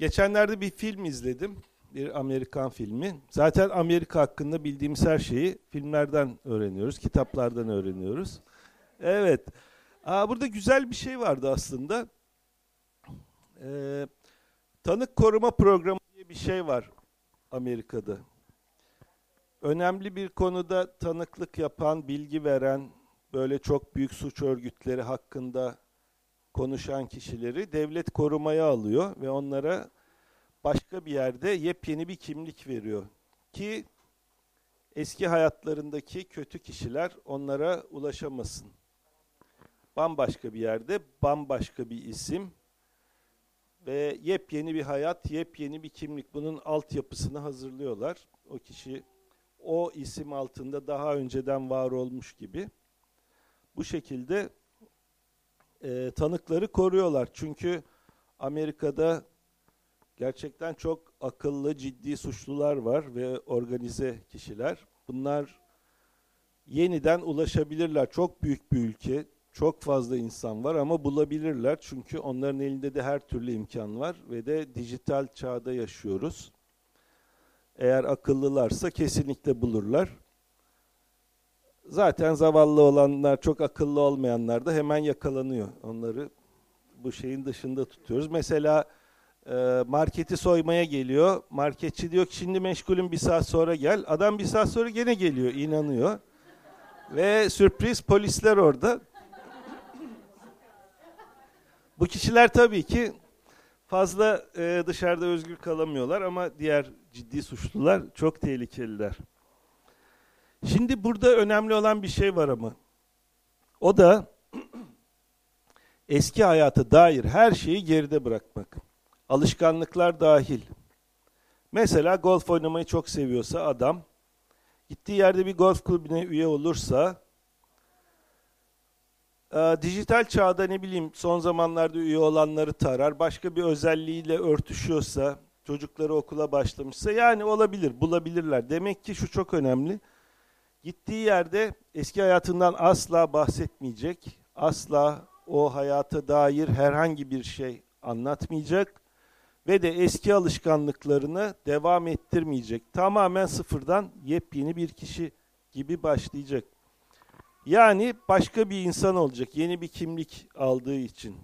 Geçenlerde bir film izledim. Bir Amerikan filmi. Zaten Amerika hakkında bildiğimiz her şeyi filmlerden öğreniyoruz, kitaplardan öğreniyoruz. Evet. Burada güzel bir şey vardı aslında. Ee, Tanık koruma programı diye bir şey var Amerika'da. Önemli bir konuda tanıklık yapan, bilgi veren, böyle çok büyük suç örgütleri hakkında konuşan kişileri devlet korumaya alıyor ve onlara başka bir yerde yepyeni bir kimlik veriyor. Ki eski hayatlarındaki kötü kişiler onlara ulaşamasın. Bambaşka bir yerde, bambaşka bir isim ve yepyeni bir hayat, yepyeni bir kimlik. Bunun altyapısını hazırlıyorlar. O kişi o isim altında daha önceden var olmuş gibi. Bu şekilde tanıkları koruyorlar. Çünkü Amerika'da gerçekten çok akıllı, ciddi suçlular var ve organize kişiler. Bunlar yeniden ulaşabilirler. Çok büyük bir ülke, çok fazla insan var ama bulabilirler. Çünkü onların elinde de her türlü imkan var ve de dijital çağda yaşıyoruz. Eğer akıllılarsa kesinlikle bulurlar. Zaten zavallı olanlar, çok akıllı olmayanlar da hemen yakalanıyor. Onları bu şeyin dışında tutuyoruz. Mesela marketi soymaya geliyor. Marketçi diyor ki şimdi meşgulüm, bir saat sonra gel. Adam bir saat sonra gene geliyor, inanıyor. Ve sürpriz, polisler orada. Bu kişiler tabii ki fazla dışarıda özgür kalamıyorlar ama diğer ciddi suçlular çok tehlikeliler. Şimdi burada önemli olan bir şey var ama. O da eski hayata dair her şeyi geride bırakmak. Alışkanlıklar dahil. Mesela golf oynamayı çok seviyorsa adam, gittiği yerde bir golf kulübüne üye olursa, dijital çağda ne bileyim son zamanlarda üye olanları tarar, başka bir özelliğiyle örtüşüyorsa, çocukları okula başlamışsa, yani olabilir, bulabilirler. Demek ki şu çok önemli. Gittiği yerde eski hayatından asla bahsetmeyecek, asla o hayata dair herhangi bir şey anlatmayacak ve de eski alışkanlıklarını devam ettirmeyecek. Tamamen sıfırdan yepyeni bir kişi gibi başlayacak. Yani başka bir insan olacak, yeni bir kimlik aldığı için.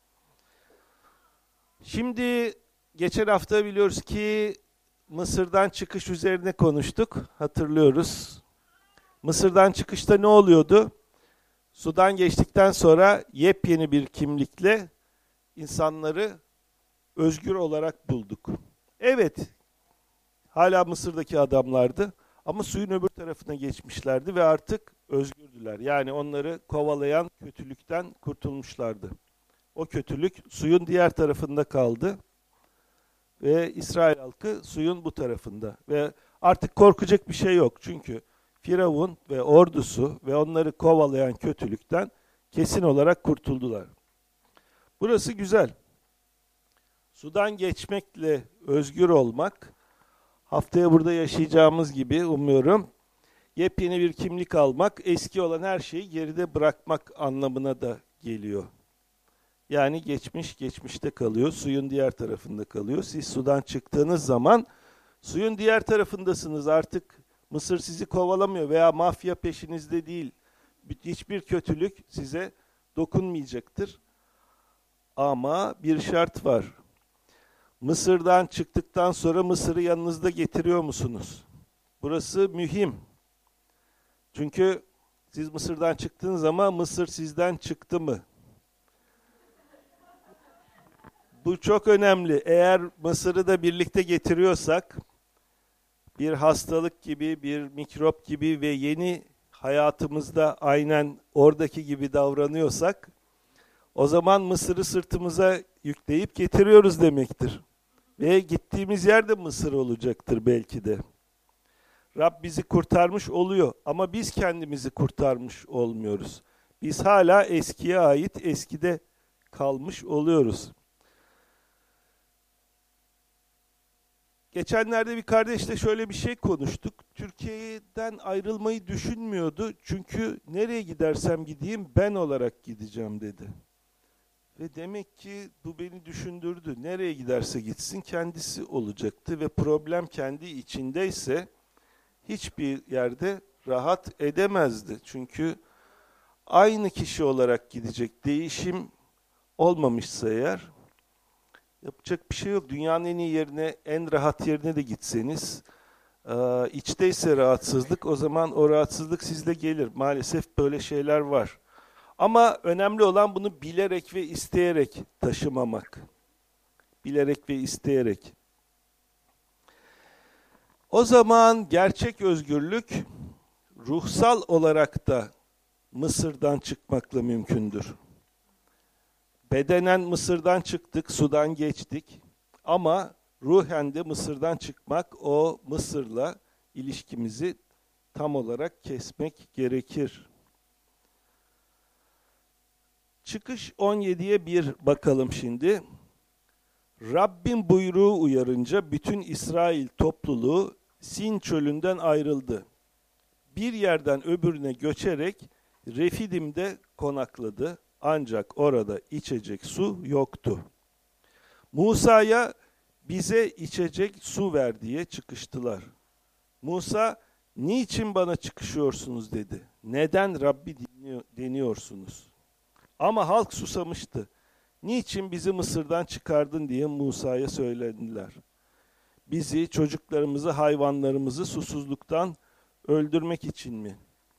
Şimdi geçen hafta biliyoruz ki Mısır'dan çıkış üzerine konuştuk, hatırlıyoruz. Mısır'dan çıkışta ne oluyordu? Sudan geçtikten sonra yepyeni bir kimlikle insanları özgür olarak bulduk. Evet, hala Mısır'daki adamlardı ama suyun öbür tarafına geçmişlerdi ve artık özgürdüler. Yani onları kovalayan kötülükten kurtulmuşlardı. O kötülük suyun diğer tarafında kaldı ve İsrail halkı suyun bu tarafında. Ve artık korkacak bir şey yok çünkü Firavun ve ordusu ve onları kovalayan kötülükten kesin olarak kurtuldular. Burası güzel. Sudan geçmekle özgür olmak, haftaya burada yaşayacağımız gibi umuyorum, yepyeni bir kimlik almak, eski olan her şeyi geride bırakmak anlamına da geliyor. Yani geçmiş geçmişte kalıyor, suyun diğer tarafında kalıyor. Siz sudan çıktığınız zaman suyun diğer tarafındasınız. Artık Mısır sizi kovalamıyor veya mafya peşinizde değil. Hiçbir kötülük size dokunmayacaktır. Ama bir şart var. Mısır'dan çıktıktan sonra Mısır'ı yanınızda getiriyor musunuz? Burası mühim. Çünkü siz Mısır'dan çıktığınız zaman Mısır sizden çıktı mı? Bu çok önemli. Eğer Mısır'ı da birlikte getiriyorsak, bir hastalık gibi, bir mikrop gibi ve yeni hayatımızda aynen oradaki gibi davranıyorsak, o zaman Mısır'ı sırtımıza yükleyip getiriyoruz demektir. Ve gittiğimiz yer de Mısır olacaktır belki de. Rab bizi kurtarmış oluyor ama biz kendimizi kurtarmış olmuyoruz. Biz hala eskiye ait, eskide kalmış oluyoruz. Geçenlerde bir kardeşle şöyle bir şey konuştuk. Türkiye'den ayrılmayı düşünmüyordu. Çünkü nereye gidersem gideyim ben olarak gideceğim dedi. Ve demek ki bu beni düşündürdü. Nereye giderse gitsin kendisi olacaktı ve problem kendi içindeyse hiçbir yerde rahat edemezdi. Çünkü aynı kişi olarak gidecek. Değişim olmamışsa eğer yapacak bir şey yok. Dünyanın en iyi yerine, en rahat yerine de gitseniz, içteyse rahatsızlık, o zaman o rahatsızlık sizle gelir. Maalesef böyle şeyler var. Ama önemli olan bunu bilerek ve isteyerek taşımamak. Bilerek ve isteyerek. O zaman gerçek özgürlük ruhsal olarak da Mısır'dan çıkmakla mümkündür. Bedenen Mısır'dan çıktık, sudan geçtik. Ama ruhen de Mısır'dan çıkmak, o Mısır'la ilişkimizi tam olarak kesmek gerekir. Çıkış 17'ye bir bakalım şimdi. Rabbin buyruğu uyarınca bütün İsrail topluluğu Sin çölünden ayrıldı. Bir yerden öbürüne göçerek Refidim'de konakladı. Ancak orada içecek su yoktu. Musa'ya bize içecek su ver diye çıkıştılar. Musa, niçin bana çıkışıyorsunuz dedi. Neden Rabbi deniyorsunuz? Ama halk susamıştı. Niçin bizi Mısır'dan çıkardın diye Musa'ya söylediler. Bizi, çocuklarımızı, hayvanlarımızı susuzluktan öldürmek için mi?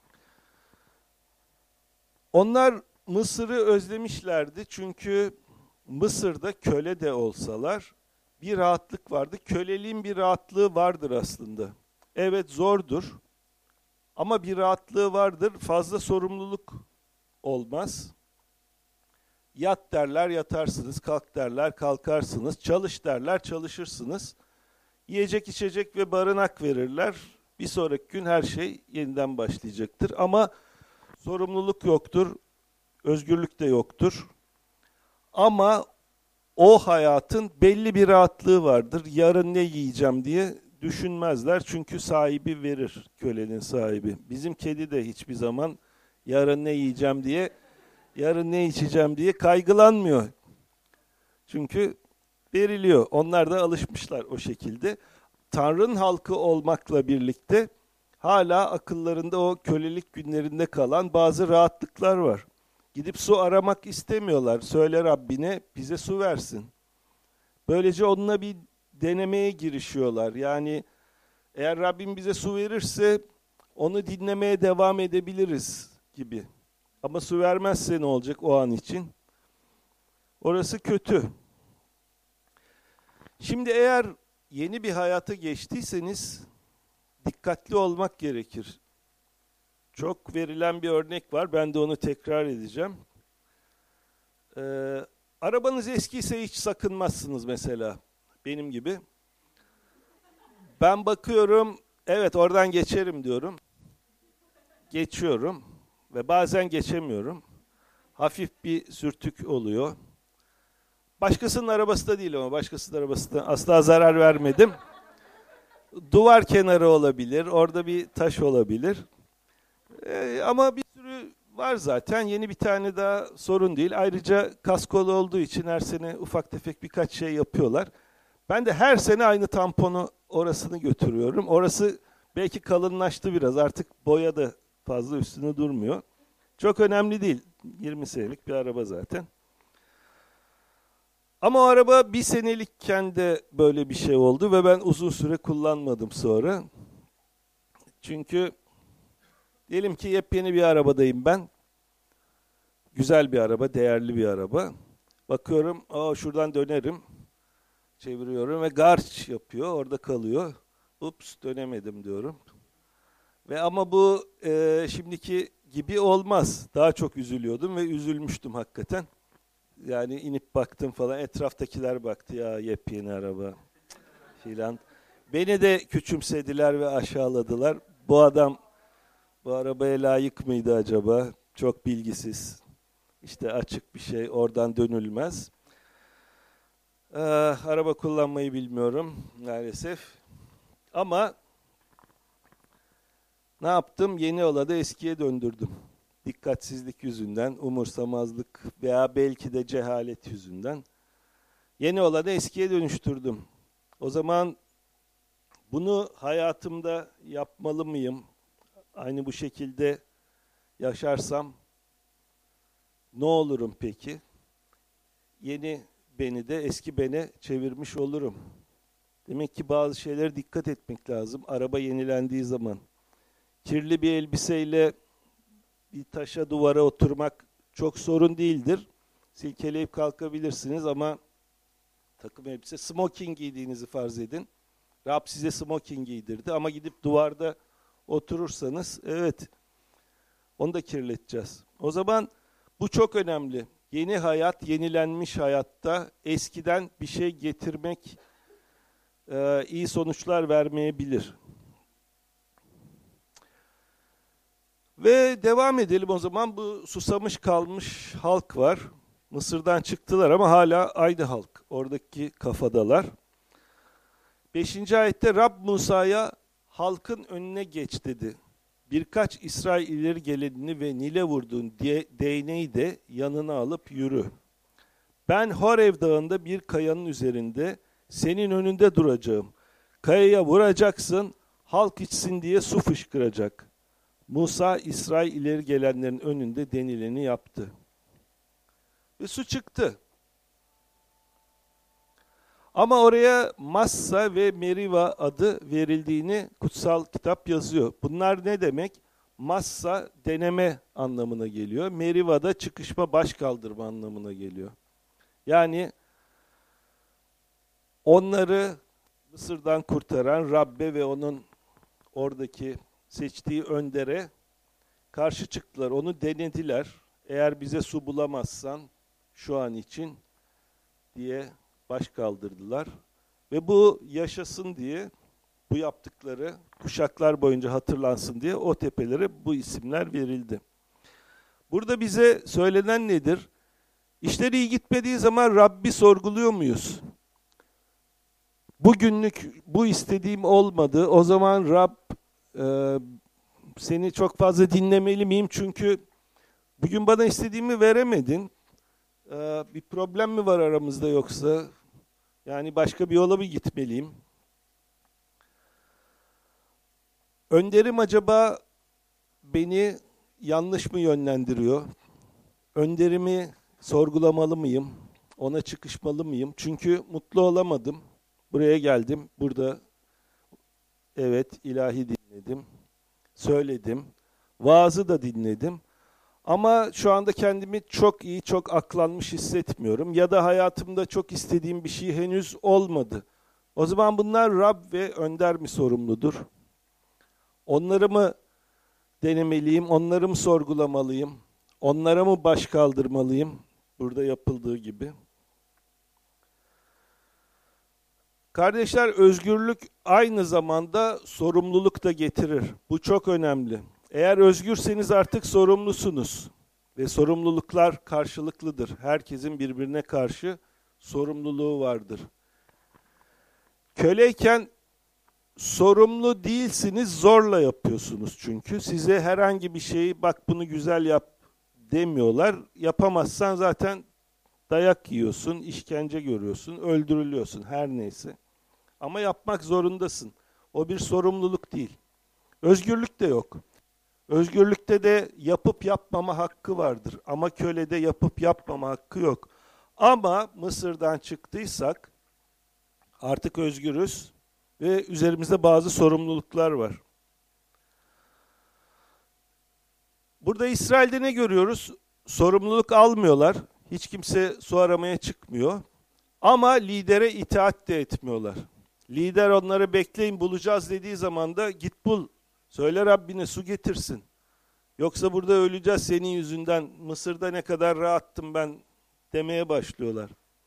Onlar Mısır'ı özlemişlerdi çünkü Mısır'da köle de olsalar bir rahatlık vardı. Köleliğin bir rahatlığı vardır aslında. Evet zordur ama bir rahatlığı vardır. Fazla sorumluluk olmaz. Yat derler yatarsınız, kalk derler kalkarsınız, çalış derler çalışırsınız. Yiyecek içecek ve barınak verirler. Bir sonraki gün her şey yeniden başlayacaktır. Ama sorumluluk yoktur, özgürlük de yoktur. Ama o hayatın belli bir rahatlığı vardır. Yarın ne yiyeceğim diye düşünmezler. Çünkü sahibi verir, kölenin sahibi. Bizim kedi de hiçbir zaman yarın ne yiyeceğim diye, yarın ne içeceğim diye kaygılanmıyor. Çünkü veriliyor. Onlar da alışmışlar o şekilde. Tanrı'nın halkı olmakla birlikte hala akıllarında o kölelik günlerinde kalan bazı rahatlıklar var. Gidip su aramak istemiyorlar. Söyle Rabbine bize su versin. Böylece onunla bir denemeye girişiyorlar. Yani eğer Rabbim bize su verirse onu dinlemeye devam edebiliriz gibi. Ama su vermezse ne olacak o an için? Orası kötü. Şimdi eğer yeni bir hayata geçtiyseniz dikkatli olmak gerekir. Çok verilen bir örnek var. Ben de onu tekrar edeceğim. Arabanız eskiyse hiç sakınmazsınız mesela. Benim gibi. Ben bakıyorum, evet oradan geçerim diyorum. Geçiyorum ve bazen geçemiyorum. Hafif bir sürtük oluyor. Başkasının arabası da değil ama başkasının arabası da asla zarar vermedim. Duvar kenarı olabilir, orada bir taş olabilir. Ama bir sürü var zaten. Yeni bir tane daha sorun değil. Ayrıca kaskolu olduğu için her sene ufak tefek birkaç şey yapıyorlar. Ben de her sene aynı tamponu orasını götürüyorum. Orası belki kalınlaştı biraz. Artık boya da fazla üstüne durmuyor. Çok önemli değil. 20 senelik bir araba zaten. Ama o araba bir senelikken de böyle bir şey oldu ve ben uzun süre kullanmadım sonra. Çünkü diyelim ki yepyeni bir arabadayım ben. Güzel bir araba, değerli bir araba. Bakıyorum, şuradan dönerim. Çeviriyorum ve garç yapıyor, orada kalıyor. Ups, dönemedim diyorum. Ve ama bu şimdiki gibi olmaz. Daha çok üzülüyordum ve üzülmüştüm hakikaten. Yani inip baktım falan, etraftakiler baktı ya yepyeni araba filan. Beni de küçümsediler ve aşağıladılar. Bu adam bu arabaya layık mıydı acaba? Çok bilgisiz. İşte açık bir şey, oradan dönülmez. Araba kullanmayı bilmiyorum maalesef. Ama ne yaptım? Yeni olanı eskiye döndürdüm. dikkatsizlik yüzünden, umursamazlık veya belki de cehalet yüzünden yeni olanı eskiye dönüştürdüm. O zaman bunu hayatımda yapmalı mıyım? Aynı bu şekilde yaşarsam ne olurum peki? Yeni beni de eski bene çevirmiş olurum. Demek ki bazı şeylere dikkat etmek lazım. Araba yenilendiği zaman. Kirli bir elbiseyle bir taşa, duvara oturmak çok sorun değildir. Silkeleyip kalkabilirsiniz ama takım elbise, smoking giydiğinizi farz edin. Rab size smoking giydirdi ama gidip duvarda oturursanız, evet, onu da kirleteceğiz. O zaman bu çok önemli. Yeni hayat, yenilenmiş hayatta eskiden bir şey getirmek iyi sonuçlar vermeyebilir. Ve devam edelim o zaman. Bu susamış kalmış halk var. Mısır'dan çıktılar ama hala aynı halk. Oradaki kafadalar. 5. ayette Rab Musa'ya halkın önüne geç dedi. Birkaç İsrail ileri gelenini ve Nil'e vurduğun değneği de yanına alıp yürü. Ben Horev dağında bir kayanın üzerinde senin önünde duracağım. Kayaya vuracaksın, halk içsin diye su fışkıracak. Musa, İsrail ileri gelenlerin önünde denileni yaptı. Ve su çıktı. Ama oraya Massa ve Meriva adı verildiğini kutsal kitap yazıyor. Bunlar ne demek? Massa deneme anlamına geliyor. Meriva da çıkışma, baş kaldırma anlamına geliyor. Yani onları Mısır'dan kurtaran Rabbe ve onun oradaki seçtiği öndere karşı çıktılar. Onu denediler. Eğer bize su bulamazsan şu an için diye baş kaldırdılar. Ve bu yaşasın diye, bu yaptıkları kuşaklar boyunca hatırlansın diye o tepelere bu isimler verildi. Burada bize söylenen nedir? İşleri iyi gitmediği zaman Rabbi sorguluyor muyuz? Bugünlük bu istediğim olmadı. O zaman Rab seni çok fazla dinlemeli miyim? Çünkü bugün bana istediğimi veremedin. Bir problem mi var aramızda yoksa? Yani başka bir yola mı gitmeliyim? Önderim acaba beni yanlış mı yönlendiriyor? Önderimi sorgulamalı mıyım? Ona çıkışmalı mıyım? Çünkü mutlu olamadım. Buraya geldim. Burada evet ilahi dinledim. Söyledim. Vaazı da dinledim. Ama şu anda kendimi çok iyi, çok aklanmış hissetmiyorum. Ya da hayatımda çok istediğim bir şey henüz olmadı. O zaman bunlar Rab ve önder mi sorumludur? Onları mı denemeliyim, onları mı sorgulamalıyım? Onlara mı baş kaldırmalıyım? Burada yapıldığı gibi. Kardeşler, özgürlük aynı zamanda sorumluluk da getirir. Bu çok önemli. Eğer özgürseniz artık sorumlusunuz. Ve sorumluluklar karşılıklıdır. Herkesin birbirine karşı sorumluluğu vardır. Köleyken sorumlu değilsiniz, zorla yapıyorsunuz çünkü. Size herhangi bir şeyi, bak bunu güzel yap demiyorlar. Yapamazsan zaten dayak yiyorsun, işkence görüyorsun, öldürülüyorsun, her neyse. Ama yapmak zorundasın. O bir sorumluluk değil. Özgürlük de yok. Özgürlükte de yapıp yapmama hakkı vardır. Ama kölede yapıp yapmama hakkı yok. Ama Mısır'dan çıktıysak artık özgürüz ve üzerimizde bazı sorumluluklar var. Burada İsrail'de ne görüyoruz? Sorumluluk almıyorlar. Hiç kimse su aramaya çıkmıyor. Ama lidere itaat de etmiyorlar. Lider onları bekleyin bulacağız dediği zaman da git bul. Söyle Rabbine su getirsin. Yoksa burada öleceğiz senin yüzünden. Mısır'da ne kadar rahattım ben demeye başlıyorlar.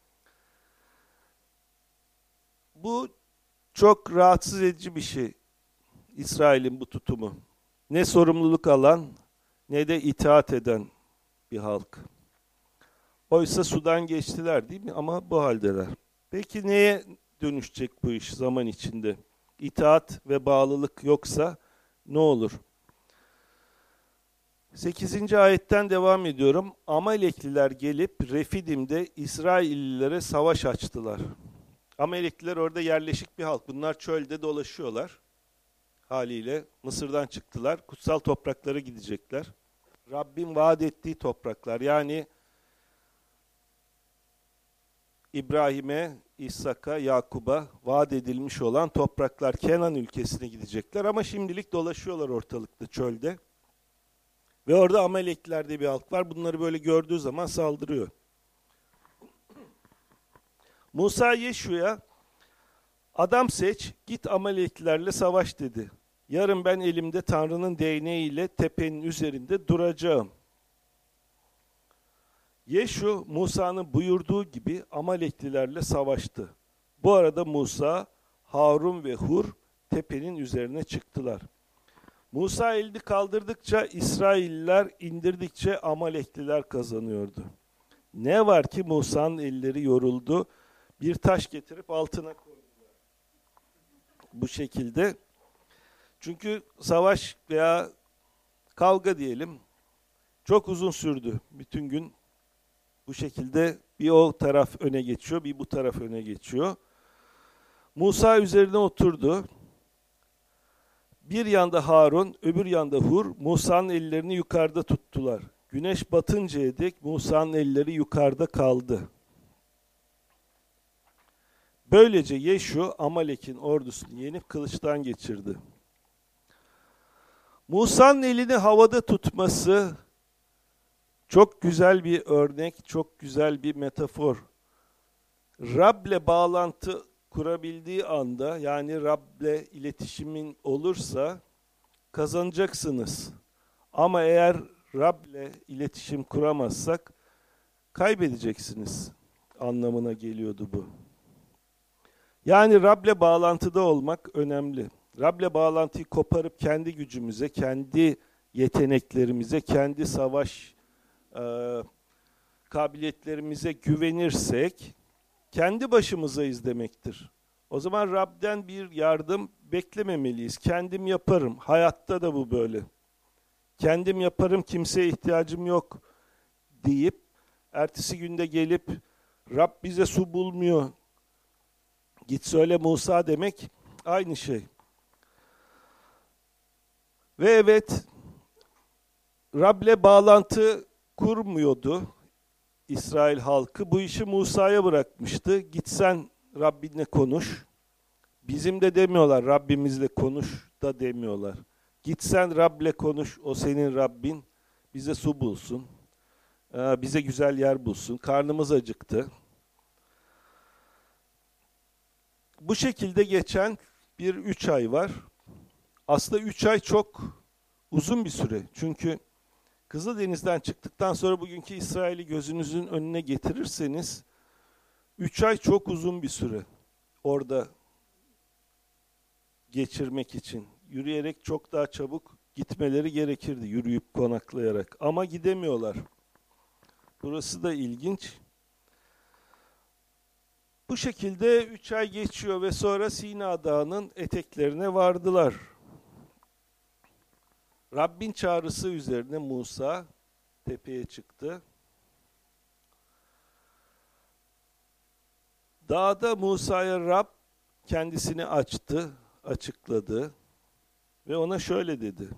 Bu çok rahatsız edici bir şey. İsrail'in bu tutumu. Ne sorumluluk alan ne de itaat eden bir halk. Oysa sudan geçtiler değil mi? Ama bu haldeler. Peki neye dönüşecek bu iş zaman içinde? İtaat ve bağlılık yoksa ne olur? 8. ayetten devam ediyorum. Amalekliler gelip Refidim'de İsraillilere savaş açtılar. Amalekliler orada yerleşik bir halk. Bunlar çölde dolaşıyorlar. Haliyle Mısır'dan çıktılar. Kutsal topraklara gidecekler. Rabbin vaat ettiği topraklar. Yani İbrahim'e, İshak'a, Yakub'a vaat edilmiş olan topraklar, Kenan ülkesine gidecekler. Ama şimdilik dolaşıyorlar ortalıkta, çölde. Ve orada Amalekliler diye bir halk var. Bunları böyle gördüğü zaman saldırıyor. Musa Yeşu'ya adam seç, git Amaleklilerle savaş dedi. Yarın ben elimde Tanrı'nın değneğiyle tepenin üzerinde duracağım. Yeşu, Musa'nın buyurduğu gibi Amaleklilerle savaştı. Bu arada Musa, Harun ve Hur tepenin üzerine çıktılar. Musa elini kaldırdıkça, İsrailliler indirdikçe Amalekliler kazanıyordu. Ne var ki Musa'nın elleri yoruldu, bir taş getirip altına koydular. Bu şekilde. Çünkü savaş veya kavga diyelim çok uzun sürdü. Bütün gün bu şekilde bir o taraf öne geçiyor, bir bu taraf öne geçiyor. Musa üzerine oturdu. Bir yanda Harun, öbür yanda Hur, Musa'nın ellerini yukarıda tuttular. Güneş batıncaya dek Musa'nın elleri yukarıda kaldı. Böylece Yeşu, Amalek'in ordusunu yenip kılıçtan geçirdi. Musa'nın elini havada tutması çok güzel bir örnek, çok güzel bir metafor. Rab'le bağlantı kurabildiği anda, yani Rab'le iletişimin olursa kazanacaksınız. Ama eğer Rab'le iletişim kuramazsak kaybedeceksiniz anlamına geliyordu bu. Yani Rab'le bağlantıda olmak önemli. Rab'le bağlantıyı koparıp kendi gücümüze, kendi yeteneklerimize, kendi savaş kabiliyetlerimize güvenirsek kendi başımızayız demektir. O zaman Rab'den bir yardım beklememeliyiz. Kendim yaparım. Hayatta da bu böyle. Kendim yaparım, kimseye ihtiyacım yok deyip ertesi günde gelip Rab bize su bulmuyor, git söyle Musa demek aynı şey. Ve evet, Rab'le bağlantı kurmuyordu İsrail halkı. Bu işi Musa'ya bırakmıştı. Git sen Rabbinle konuş. Bizim de demiyorlar, Rabbimizle konuş da demiyorlar. Git sen Rab'le konuş, o senin Rabbin. Bize su bulsun, bize güzel yer bulsun. Karnımız acıktı. Bu şekilde geçen bir 3 ay var. Aslında 3 ay çok uzun bir süre. Çünkü Kızıldeniz'den çıktıktan sonra bugünkü İsrail'i gözünüzün önüne getirirseniz 3 ay çok uzun bir süre orada geçirmek için. Yürüyerek çok daha çabuk gitmeleri gerekirdi, yürüyüp konaklayarak. Ama gidemiyorlar. Burası da ilginç. Bu şekilde 3 ay geçiyor ve sonra Sina Dağı'nın eteklerine vardılar. Rabbin çağrısı üzerine Musa tepeye çıktı. Dağda Musa'ya Rab kendisini açtı, açıkladı ve ona şöyle dedi.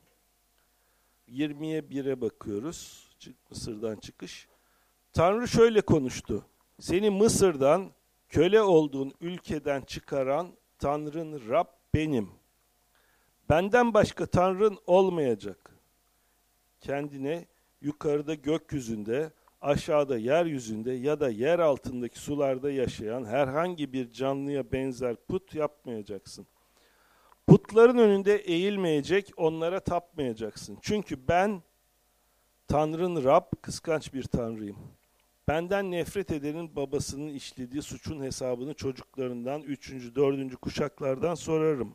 20'ye 1'e bakıyoruz. Mısır'dan çıkış. Tanrı şöyle konuştu. Seni Mısır'dan, köle olduğun ülkeden çıkaran Tanrın Rab benim. Benden başka Tanrın olmayacak. Kendine yukarıda gökyüzünde, aşağıda yeryüzünde ya da yer altındaki sularda yaşayan herhangi bir canlıya benzer put yapmayacaksın. Putların önünde eğilmeyecek, onlara tapmayacaksın. Çünkü ben Tanrın Rab, kıskanç bir Tanrıyım. Benden nefret edenin babasının işlediği suçun hesabını çocuklarından 3. 4. kuşaklardan sorarım.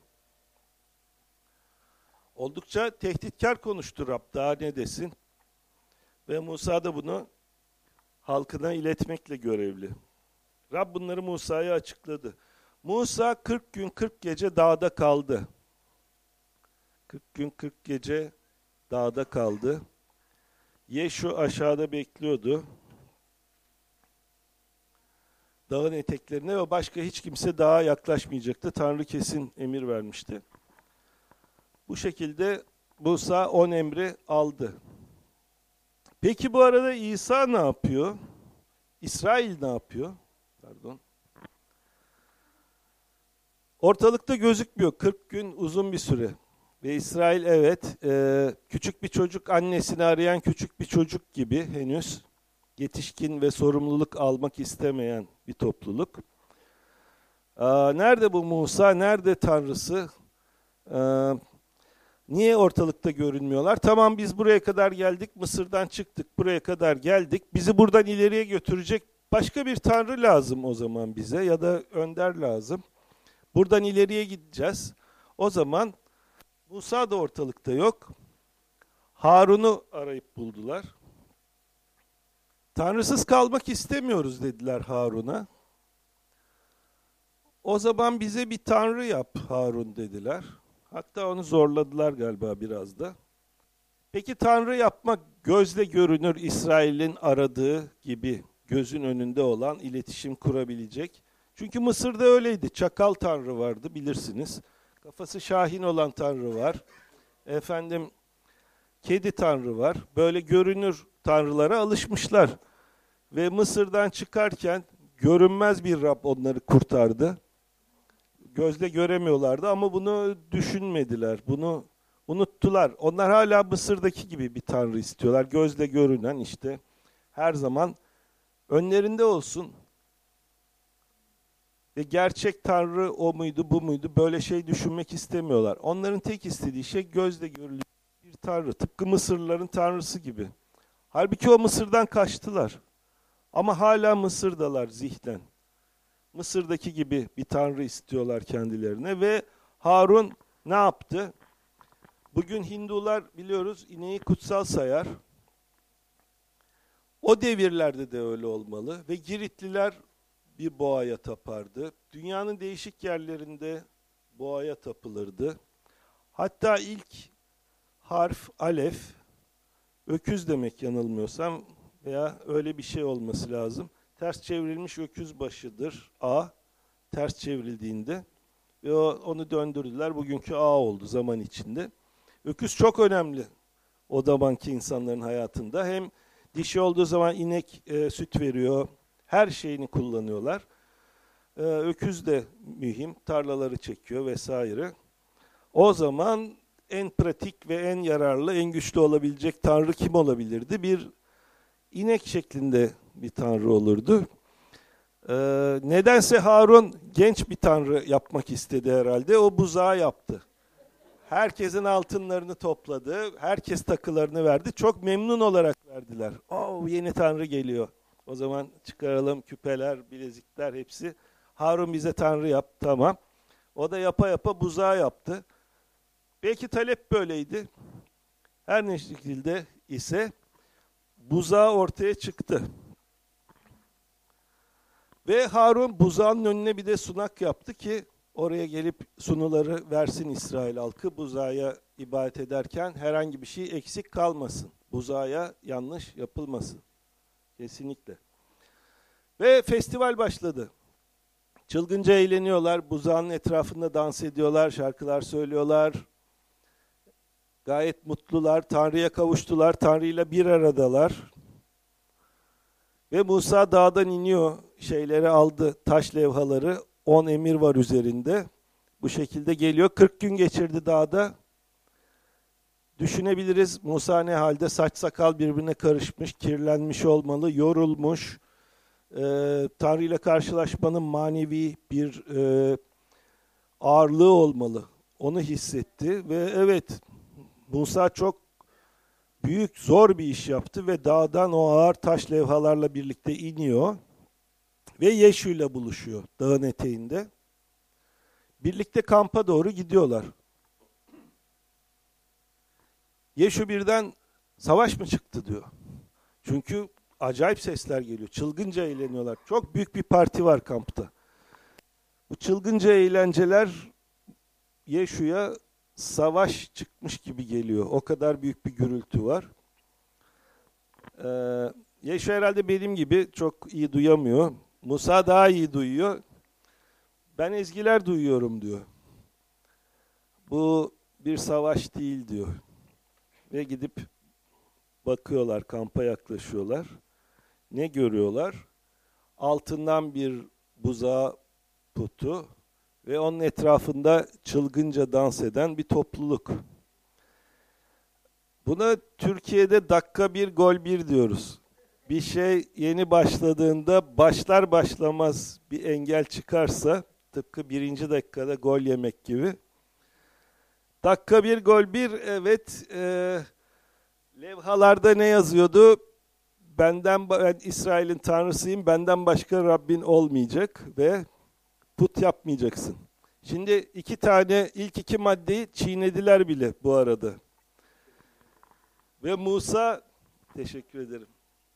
Oldukça tehditkar konuştu Rab, daha ne desin? Ve Musa da bunu halkına iletmekle görevli. Rab bunları Musa'ya açıkladı. Musa 40 gün 40 gece dağda kaldı. 40 gün 40 gece dağda kaldı. Yeşu aşağıda bekliyordu. Dağın eteklerine ve başka hiç kimse dağa yaklaşmayacaktı. Tanrı kesin emir vermişti. Bu şekilde Musa 10 emri aldı. Peki bu arada İsa ne yapıyor? İsrail ne yapıyor? Pardon. Ortalıkta gözükmüyor. 40 gün uzun bir süre. Ve İsrail evet küçük bir çocuk, annesini arayan küçük bir çocuk gibi henüz yetişkin ve sorumluluk almak istemeyen bir topluluk. Nerede bu Musa? Nerede Tanrısı? Niye ortalıkta görünmüyorlar? Tamam biz buraya kadar geldik, Mısır'dan çıktık, buraya kadar geldik. Bizi buradan ileriye götürecek başka bir Tanrı lazım o zaman bize ya da önder lazım. Buradan ileriye gideceğiz. O zaman Musa da ortalıkta yok. Harun'u arayıp buldular. Tanrısız kalmak istemiyoruz dediler Harun'a. O zaman bize bir Tanrı yap Harun dediler. Hatta onu zorladılar galiba biraz da. Peki Tanrı yapmak gözle görünür İsrail'in aradığı gibi gözün önünde olan iletişim kurabilecek. Çünkü Mısır'da öyleydi. Çakal Tanrı vardı bilirsiniz. Kafası şahin olan Tanrı var. Kedi Tanrı var. Böyle görünür tanrılara alışmışlar. Ve Mısır'dan çıkarken görünmez bir Rab onları kurtardı. Gözle göremiyorlardı ama bunu düşünmediler. Bunu unuttular. Onlar hala Mısır'daki gibi bir Tanrı istiyorlar. Gözle görünen işte her zaman önlerinde olsun. Ve gerçek Tanrı o muydu, bu muydu? Böyle şey düşünmek istemiyorlar. Onların tek istediği şey gözle görülen bir Tanrı. Tıpkı Mısırlıların Tanrısı gibi. Halbuki o Mısır'dan kaçtılar. Ama hala Mısır'dalar zihnen. Mısır'daki gibi bir Tanrı istiyorlar kendilerine ve Harun ne yaptı? Bugün Hindular biliyoruz ineği kutsal sayar. O devirlerde de öyle olmalı ve Giritliler bir boğaya tapardı. Dünyanın değişik yerlerinde boğaya tapılırdı. Hatta ilk harf alef, öküz demek yanılmıyorsam veya öyle bir şey olması lazım. Ters çevrilmiş öküz başıdır A, ters çevrildiğinde ve onu döndürdüler. Bugünkü A oldu zaman içinde. Öküz çok önemli o zamanki insanların hayatında. Hem dişi olduğu zaman inek süt veriyor, her şeyini kullanıyorlar. Öküz de mühim, tarlaları çekiyor vesaire. O zaman en pratik ve en yararlı, en güçlü olabilecek Tanrı kim olabilirdi? Bir inek şeklinde bir Tanrı olurdu. Nedense Harun genç bir Tanrı yapmak istedi herhalde. O buzağı yaptı. Herkesin altınlarını topladı. Herkes takılarını verdi. Çok memnun olarak verdiler. Yeni Tanrı geliyor. O zaman çıkaralım küpeler, bilezikler hepsi. Harun bize Tanrı yap. Tamam. O da yapa yapa buzağı yaptı. Belki talep böyleydi. Her ne şekilde ise buzağı ortaya çıktı. Ve Harun buzağın önüne bir de sunak yaptı ki oraya gelip sunuları versin İsrail halkı. Buzağa ibadet ederken herhangi bir şey eksik kalmasın. Buzağa yanlış yapılmasın. Kesinlikle. Ve festival başladı. Çılgınca eğleniyorlar. Buzağın etrafında dans ediyorlar, şarkılar söylüyorlar. Gayet mutlular. Tanrı'ya kavuştular. Tanrı'yla bir aradalar. Ve Musa dağdan iniyor. Şeyleri aldı, taş levhaları. 10 emir var üzerinde. Bu şekilde geliyor. 40 gün geçirdi dağda. Düşünebiliriz Musa ne halde? Saç sakal birbirine karışmış, kirlenmiş olmalı, yorulmuş. Tanrı ile karşılaşmanın manevi bir ağırlığı olmalı. Onu hissetti ve evet Musa çok büyük, zor bir iş yaptı ve dağdan o ağır taş levhalarla birlikte iniyor ve Yeşu ile buluşuyor dağın eteğinde. Birlikte kampa doğru gidiyorlar. Yeşu birden savaş mı çıktı diyor. Çünkü acayip sesler geliyor. Çılgınca eğleniyorlar. Çok büyük bir parti var kampta. Bu çılgınca eğlenceler Yeşu'ya savaş çıkmış gibi geliyor. O kadar büyük bir gürültü var. Yeşu herhalde benim gibi çok iyi duyamıyor. Musa daha iyi duyuyor. Ben ezgiler duyuyorum diyor. Bu bir savaş değil diyor. Ve gidip bakıyorlar, kampa yaklaşıyorlar. Ne görüyorlar? Altından bir buzağı putu ve onun etrafında çılgınca dans eden bir topluluk. Buna Türkiye'de dakika bir gol bir diyoruz. Bir şey yeni başladığında başlar başlamaz bir engel çıkarsa tıpkı birinci dakikada gol yemek gibi. Dakika bir gol bir, evet, levhalarda ne yazıyordu? Ben İsrail'in tanrısıyım, benden başka Rabbin olmayacak ve put yapmayacaksın. Şimdi ilk iki maddeyi çiğnediler bile bu arada. Ve Musa, teşekkür ederim.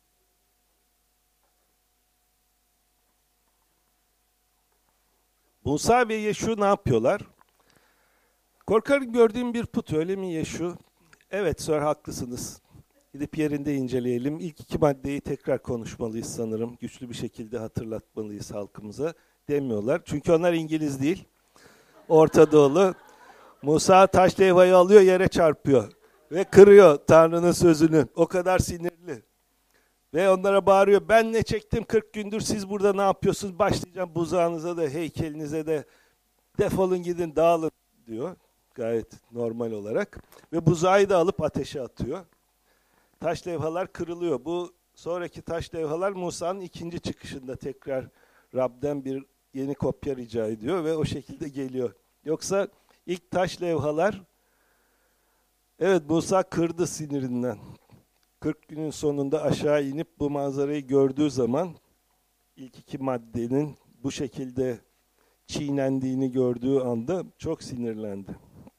Musa ve Yeşu ne yapıyorlar? Korkarım gördüğüm bir put, öyle mi Yeşu? Evet, Sir, haklısınız. Gidip yerinde inceleyelim. İlk iki maddeyi tekrar konuşmalıyız sanırım. Güçlü bir şekilde hatırlatmalıyız halkımıza demiyorlar. Çünkü onlar İngiliz değil. Orta Doğulu. Musa taş levhayı alıyor, yere çarpıyor. Ve kırıyor Tanrı'nın sözünü. O kadar sinirli. Ve onlara bağırıyor. Ben ne çektim 40 gündür, siz burada ne yapıyorsunuz? Başlayacağım buzağınıza da, heykelinize de. Defolun gidin, dağılın diyor. Gayet normal olarak. Ve buzağı da alıp ateşe atıyor. Taş levhalar kırılıyor. Bu sonraki taş levhalar Musa'nın ikinci çıkışında tekrar Rab'den bir yeni kopya rica ediyor ve o şekilde geliyor. Yoksa ilk taş levhalar, evet, Musa kırdı sinirinden. 40 günün sonunda aşağı inip bu manzarayı gördüğü zaman ilk iki maddenin bu şekilde çiğnendiğini gördüğü anda çok sinirlendi.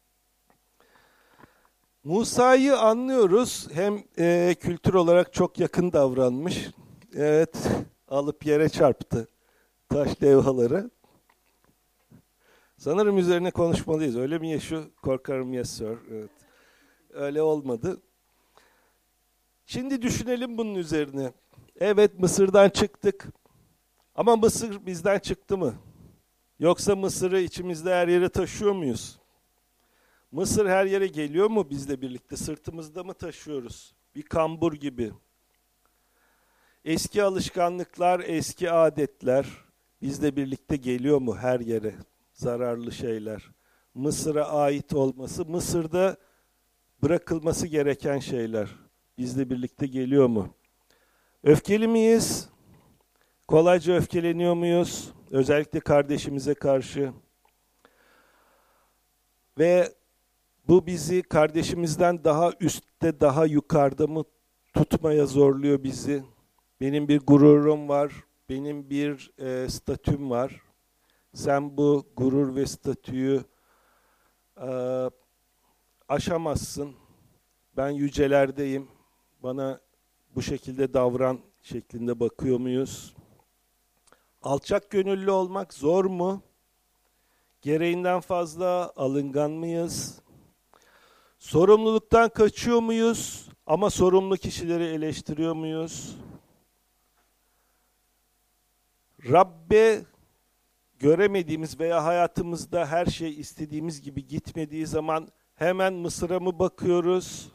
Musa'yı anlıyoruz. Hem kültür olarak çok yakın davranmış. Evet, alıp yere çarptı taş levhaları. Sanırım üzerine konuşmalıyız. Öyle mi Yeşu? Korkarım yes sir. Evet. Öyle olmadı. Şimdi düşünelim bunun üzerine. Evet, Mısır'dan çıktık. Ama Mısır bizden çıktı mı? Yoksa Mısır'ı içimizde her yere taşıyor muyuz? Mısır her yere geliyor mu bizle birlikte? Sırtımızda mı taşıyoruz? Bir kambur gibi. Eski alışkanlıklar, eski adetler bizle birlikte geliyor mu her yere? Zararlı şeyler. Mısır'a ait olması, Mısır'da bırakılması gereken şeyler bizle birlikte geliyor mu? Öfkeli miyiz? Kolayca öfkeleniyor muyuz? Özellikle kardeşimize karşı. Ve bu bizi kardeşimizden daha üstte, daha yukarıda mı tutmaya zorluyor bizi? Benim bir gururum var, benim bir statüm var. Sen bu gurur ve statüyü aşamazsın. Ben yücelerdeyim, bana bu şekilde davran şeklinde bakıyor muyuz? Alçak gönüllü olmak zor mu? Gereğinden fazla alıngan mıyız? Sorumluluktan kaçıyor muyuz? Ama sorumlu kişileri eleştiriyor muyuz? Rabbe göremediğimiz veya hayatımızda her şey istediğimiz gibi gitmediği zaman hemen Mısır'a mı bakıyoruz?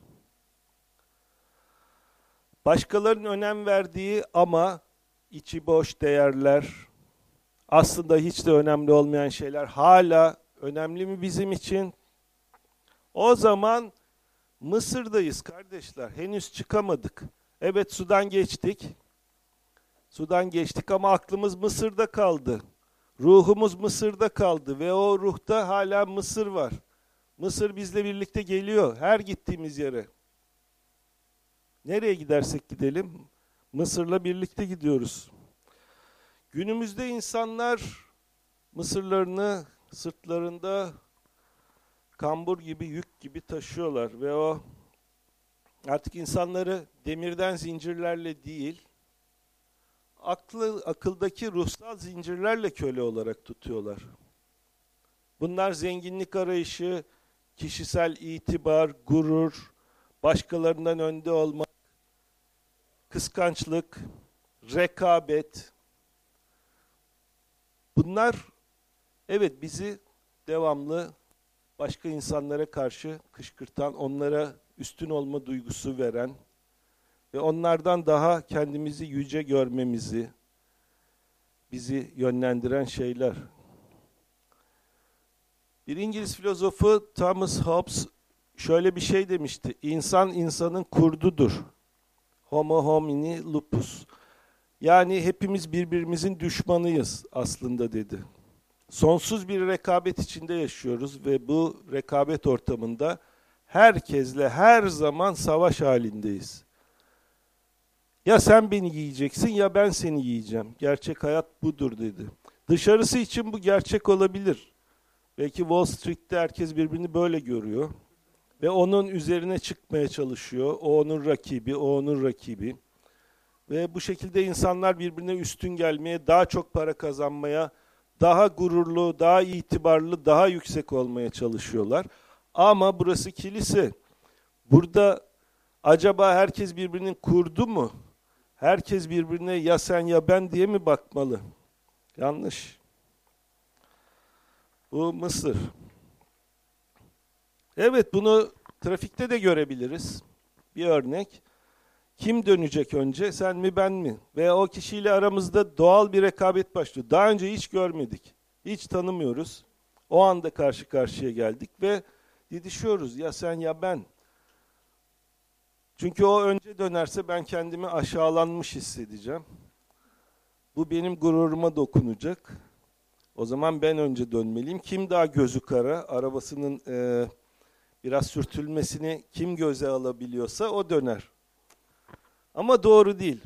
Başkalarının önem verdiği ama içi boş değerler, aslında hiç de önemli olmayan şeyler hala önemli mi bizim için? O zaman Mısır'dayız kardeşler. Henüz çıkamadık. Evet, sudan geçtik. Sudan geçtik ama aklımız Mısır'da kaldı. Ruhumuz Mısır'da kaldı ve o ruhta hala Mısır var. Mısır bizle birlikte geliyor her gittiğimiz yere. Nereye gidersek gidelim Mısır'la birlikte gidiyoruz. Günümüzde insanlar Mısırlarını sırtlarında kambur gibi, yük gibi taşıyorlar ve o artık insanları demirden zincirlerle değil, akıldaki ruhsal zincirlerle köle olarak tutuyorlar. Bunlar zenginlik arayışı, kişisel itibar, gurur, başkalarından önde olmak, kıskançlık, rekabet. Bunlar evet bizi devamlı başka insanlara karşı kışkırtan, onlara üstün olma duygusu veren ve onlardan daha kendimizi yüce görmemizi, bizi yönlendiren şeyler. Bir İngiliz filozofu Thomas Hobbes şöyle bir şey demişti. İnsan insanın kurdudur. Homo homini lupus. Yani hepimiz birbirimizin düşmanıyız aslında dedi. Sonsuz bir rekabet içinde yaşıyoruz ve bu rekabet ortamında herkesle her zaman savaş halindeyiz. Ya sen beni yiyeceksin ya ben seni yiyeceğim. Gerçek hayat budur dedi. Dışarısı için bu gerçek olabilir. Belki Wall Street'te herkes birbirini böyle görüyor. Ve onun üzerine çıkmaya çalışıyor. O onun rakibi, o onun rakibi. Ve bu şekilde insanlar birbirine üstün gelmeye, daha çok para kazanmaya, daha gururlu, daha itibarlı, daha yüksek olmaya çalışıyorlar. Ama burası kilise. Burada acaba herkes birbirinin kurdu mu? Herkes birbirine ya sen ya ben diye mi bakmalı? Yanlış. Bu Mısır. Evet, bunu trafikte de görebiliriz. Bir örnek. Kim dönecek önce? Sen mi ben mi? Veya o kişiyle aramızda doğal bir rekabet başlıyor. Daha önce hiç görmedik. Hiç tanımıyoruz. O anda karşı karşıya geldik ve didişiyoruz. Ya sen ya ben. Çünkü o önce dönerse ben kendimi aşağılanmış hissedeceğim. Bu benim gururuma dokunacak. O zaman ben önce dönmeliyim. Kim daha gözü kara, arabasının biraz sürtülmesini kim göze alabiliyorsa o döner. Ama doğru değil.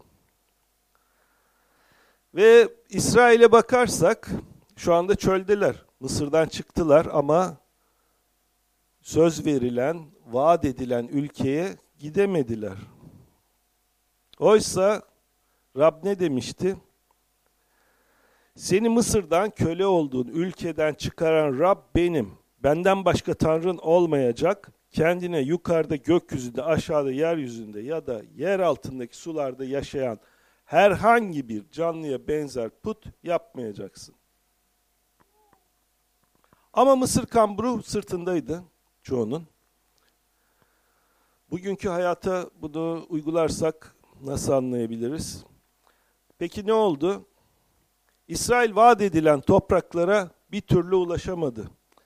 Ve İsrail'e bakarsak şu anda çöldeler. Mısır'dan çıktılar ama söz verilen, vaat edilen ülkeye gidemediler. Oysa Rab ne demişti? Seni Mısır'dan köle olduğun ülkeden çıkaran Rab benim. Benden başka tanrın olmayacak. Kendine yukarıda gökyüzünde, aşağıda yeryüzünde ya da yer altındaki sularda yaşayan herhangi bir canlıya benzer put yapmayacaksın. Ama Mısır kamburu sırtındaydı çoğunun. Bugünkü hayata bunu uygularsak nasıl anlayabiliriz? Peki ne oldu? İsrail vaat edilen topraklara bir türlü ulaşamadı.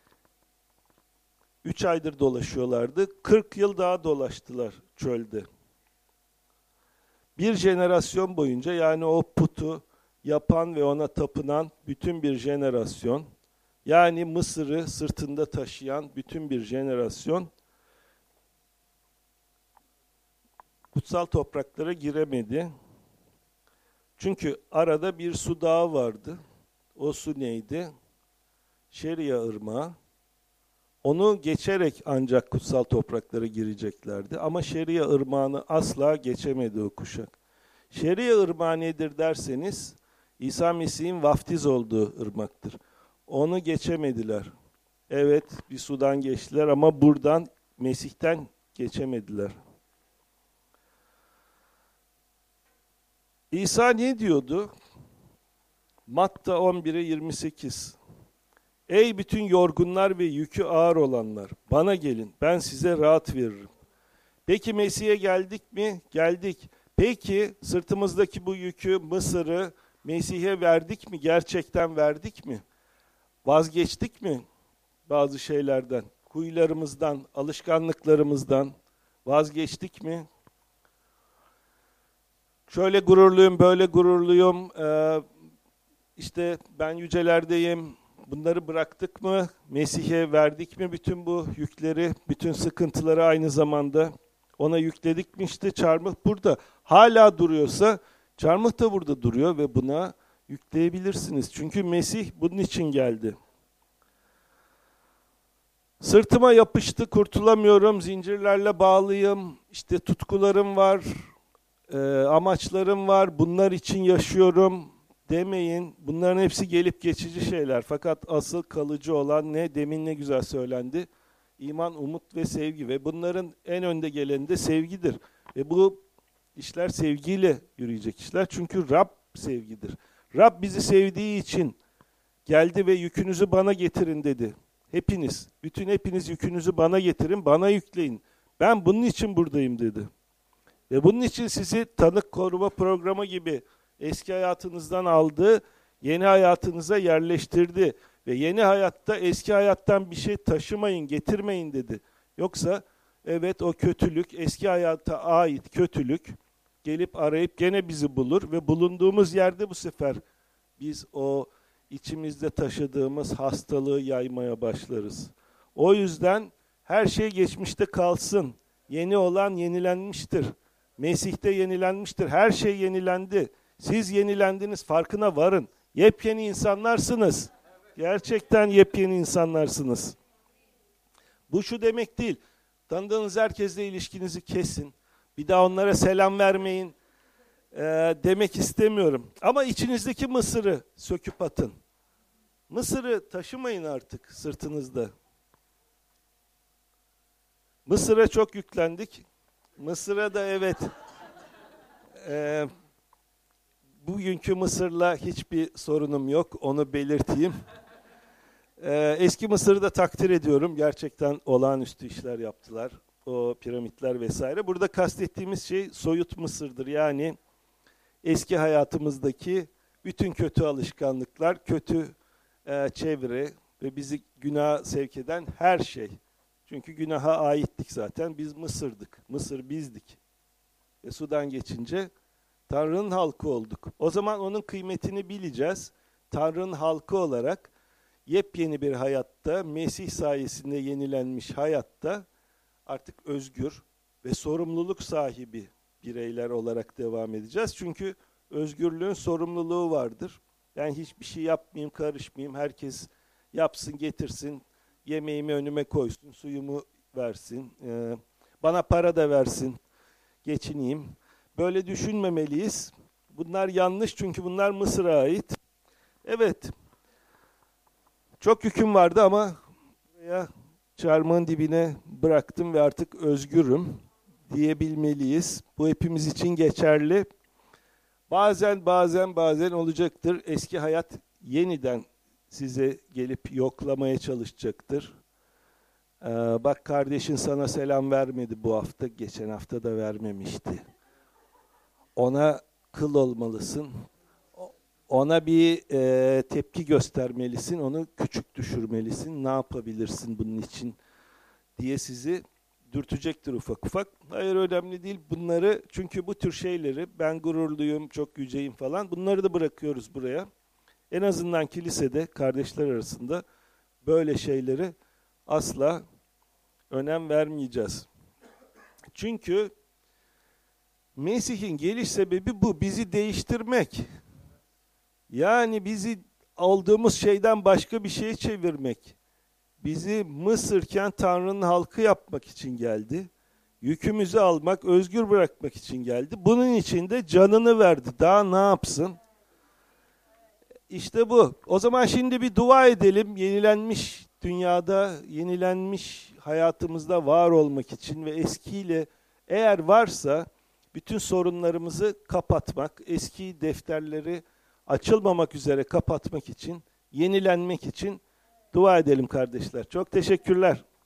3 aydır dolaşıyorlardı. 40 yıl daha dolaştılar çölde. Bir jenerasyon boyunca, yani o putu yapan ve ona tapınan bütün bir jenerasyon, yani Mısır'ı sırtında taşıyan bütün bir jenerasyon kutsal topraklara giremedi. Çünkü arada bir su dağı vardı. O su neydi? Şeria Irmağı. Onu geçerek ancak kutsal topraklara gireceklerdi. Ama Şeria Irmağı'nı asla geçemedi o kuşak. Şeria Irmağı nedir derseniz, İsa Mesih'in vaftiz olduğu ırmaktır. Onu geçemediler. Evet, bir sudan geçtiler ama buradan, Mesih'ten geçemediler. İsa ne diyordu? Matta 11'e 28. Ey bütün yorgunlar ve yükü ağır olanlar, bana gelin, ben size rahat veririm. Peki Mesih'e geldik mi? Geldik. Peki sırtımızdaki bu yükü, Mısır'ı Mesih'e verdik mi? Gerçekten verdik mi? Vazgeçtik mi bazı şeylerden? Huylarımızdan, alışkanlıklarımızdan vazgeçtik mi? Şöyle gururluyum, böyle gururluyum, işte ben yücelerdeyim. Bunları bıraktık mı? Mesih'e verdik mi bütün bu yükleri, bütün sıkıntıları aynı zamanda? Ona yükledik mi? İşte çarmıh burada. Hala duruyorsa çarmıh da burada duruyor ve buna yükleyebilirsiniz. Çünkü Mesih bunun için geldi. Sırtıma yapıştı, kurtulamıyorum, zincirlerle bağlıyım, işte tutkularım var, amaçlarım var, bunlar için yaşıyorum demeyin. Bunların hepsi gelip geçici şeyler. Fakat asıl kalıcı olan ne? Demin ne güzel söylendi. İman, umut ve sevgi ve bunların en önde geleni de sevgidir. Ve bu işler sevgiyle yürüyecek işler. Çünkü Rab sevgidir. Rab bizi sevdiği için geldi ve yükünüzü bana getirin dedi. Hepiniz, hepiniz yükünüzü bana getirin, bana yükleyin. Ben bunun için buradayım dedi. Ve bunun için sizi tanık koruma programı gibi eski hayatınızdan aldı, yeni hayatınıza yerleştirdi. Ve yeni hayatta eski hayattan bir şey taşımayın, getirmeyin dedi. Yoksa evet o kötülük, eski hayata ait kötülük gelip arayıp gene bizi bulur ve bulunduğumuz yerde bu sefer biz o içimizde taşıdığımız hastalığı yaymaya başlarız. O yüzden her şey geçmişte kalsın. Yeni olan yenilenmiştir. Mesih'te yenilenmiştir. Her şey yenilendi. Siz yenilendiniz, farkına varın. Yepyeni insanlarsınız. Gerçekten yepyeni insanlarsınız. Bu şu demek değil. Tanıdığınız herkesle ilişkinizi kesin. Bir daha onlara selam vermeyin demek istemiyorum. Ama içinizdeki mısırı söküp atın. Mısırı taşımayın artık sırtınızda. Mısır'a çok yüklendik. Mısır'a da evet. Bugünkü Mısır'la hiçbir sorunum yok. Onu belirteyim. Eski Mısır'ı da takdir ediyorum. Gerçekten olağanüstü işler yaptılar. O piramitler vesaire. Burada kastettiğimiz şey soyut Mısır'dır. Yani eski hayatımızdaki bütün kötü alışkanlıklar, kötü çevre ve bizi günaha sevk eden her şey. Çünkü günaha aittik zaten. Biz Mısır'dık. Mısır bizdik. Ve sudan geçince Tanrı'nın halkı olduk. O zaman onun kıymetini bileceğiz. Tanrı'nın halkı olarak yepyeni bir hayatta, Mesih sayesinde yenilenmiş hayatta artık özgür ve sorumluluk sahibi bireyler olarak devam edeceğiz. Çünkü özgürlüğün sorumluluğu vardır. Yani hiçbir şey yapmayayım, karışmayayım, herkes yapsın, getirsin, yemeğimi önüme koysun, suyumu versin, bana para da versin, geçineyim. Böyle düşünmemeliyiz. Bunlar yanlış çünkü bunlar Mısır'a ait. Evet, çok yüküm vardı ama buraya çarmıhın dibine bıraktım ve artık özgürüm diyebilmeliyiz. Bu hepimiz için geçerli. Bazen olacaktır. Eski hayat yeniden size gelip yoklamaya çalışacaktır. Bak kardeşin sana selam vermedi bu hafta, geçen hafta da vermemişti. Ona kıl olmalısın. Ona bir tepki göstermelisin, onu küçük düşürmelisin. Ne yapabilirsin bunun için diye sizi dürtecektir ufak ufak. Hayır önemli değil bunları çünkü bu tür şeyleri ben gururluyum, çok yüceyim falan bunları da bırakıyoruz buraya. En azından kilisede kardeşler arasında böyle şeyleri asla önem vermeyeceğiz. Çünkü Mesih'in geliş sebebi bu, bizi değiştirmek. Yani bizi aldığımız şeyden başka bir şeye çevirmek. Bizi Mısırken Tanrı'nın halkı yapmak için geldi. Yükümüzü almak, özgür bırakmak için geldi. Bunun için de canını verdi. Daha ne yapsın? İşte bu. O zaman şimdi bir dua edelim. Yenilenmiş dünyada, yenilenmiş hayatımızda var olmak için ve eskiyle eğer varsa bütün sorunlarımızı kapatmak, eski defterleri açılmamak üzere kapatmak için, yenilenmek için dua edelim kardeşler. Çok teşekkürler.